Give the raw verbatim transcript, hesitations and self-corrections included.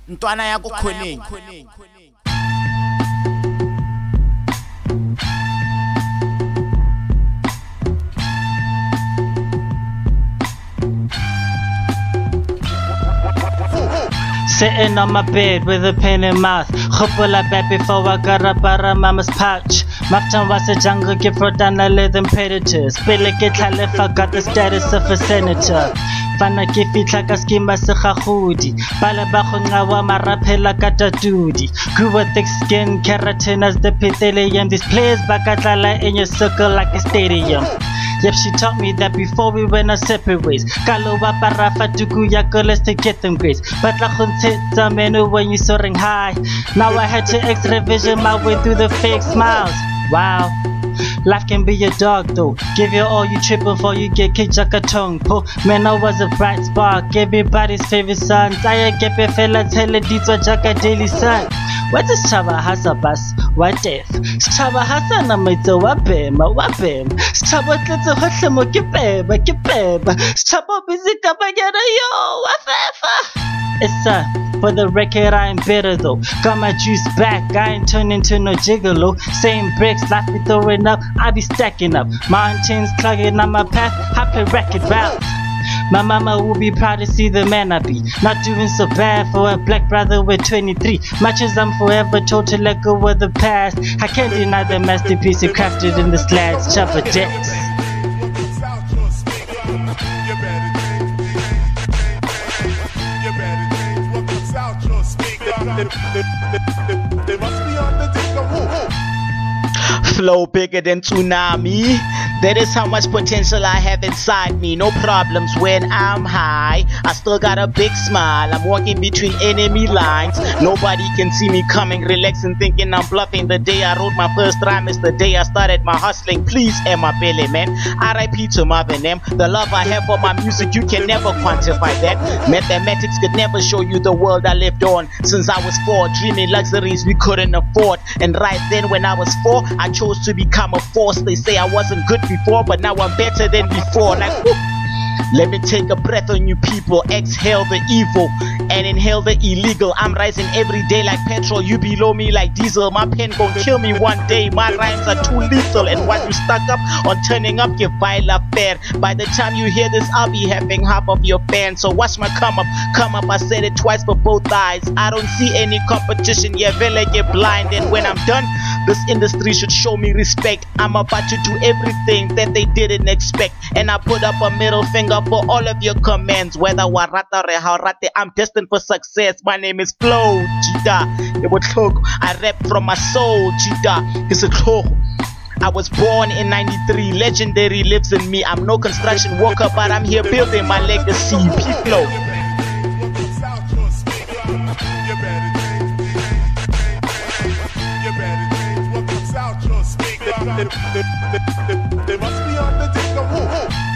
ntwana ya ko khoneng. Sitting on my bed with a pen in mouth. Khupula back before I got up out of mama's pouch. Maftan was a jungle gift for down a living predators. Billy get if I got the status of a senator. Fana ke fitla ka skimba se gagodi. Bale ba go ncawa marapela ka tatudi. Grew with thick skin, keratin as the epithelium. These players back at in your circle like a stadium. Yep, she taught me that before we went our separate ways. Kalo wa parafa tuku ya let's to get them grades. But la khuntshetsa menu when you soaring high. Now I had to X-ray vision my way through the fake smiles. Wow. Life can be a dog though. Give you all you trip before you get kicked like a tongue pull. Man, I was a bright spark, everybody's favorite son. I get a fella tell it it's like a daily sun. What is Chava Hasa bus? What if Chava Hasa na maito wabema wabem? Chava tletso hohle mo ke beba ke beba. Chava busy kabagera yo wafefa. It's uh, for the record, I ain't bitter though. Got my juice back, I ain't turning into no gigolo. Same bricks, life be throwing up, I be stacking up. Mountains clogging on my path, I play record route. My mama will be proud to see the man I be. Not doing so bad for a black brother with twenty-three. Much as I'm forever told to let go of the past, I can't deny the masterpiece it crafted in the slats, chopper decks. Flow bigger than tsunami. That is how much potential I have inside me. No problems when I'm high. I still got a big smile. I'm walking between enemy lines. Nobody can see me coming, relaxing, thinking I'm bluffing. The day I wrote my first rhyme is the day I started my hustling. Please, Emma Billy, man. R I P to Marvin M. The love I have for my music, you can never quantify that. Mathematics could never show you the world I lived on. Since I was four, dreaming luxuries we couldn't afford. And right then when I was four, I chose to become a force. They say I wasn't good before, but now I'm better than before. Like, whoop. Let me take a breath on you people. Exhale the evil and inhale the illegal. I'm rising every day like petrol. You below me like diesel. My pen gon' kill me one day. My rhymes are too lethal. And what you stuck up on turning up your vile affair. By the time you hear this, I'll be having half of your fans. So watch my come up, come up. I said it twice for both eyes. I don't see any competition. Yeah, Vela get blind. And when I'm done, this industry should show me respect. I'm about to do everything that they didn't expect. And I put up a middle finger for all of your commands. Whether warata or haurate, I'm destined for success. My name is Flow Jida. I rap from my soul, Jida. It's a cloak. I was born in ninety-three. Legendary lives in me. I'm no construction worker, but I'm here building my legacy. P-Flow. They must be on the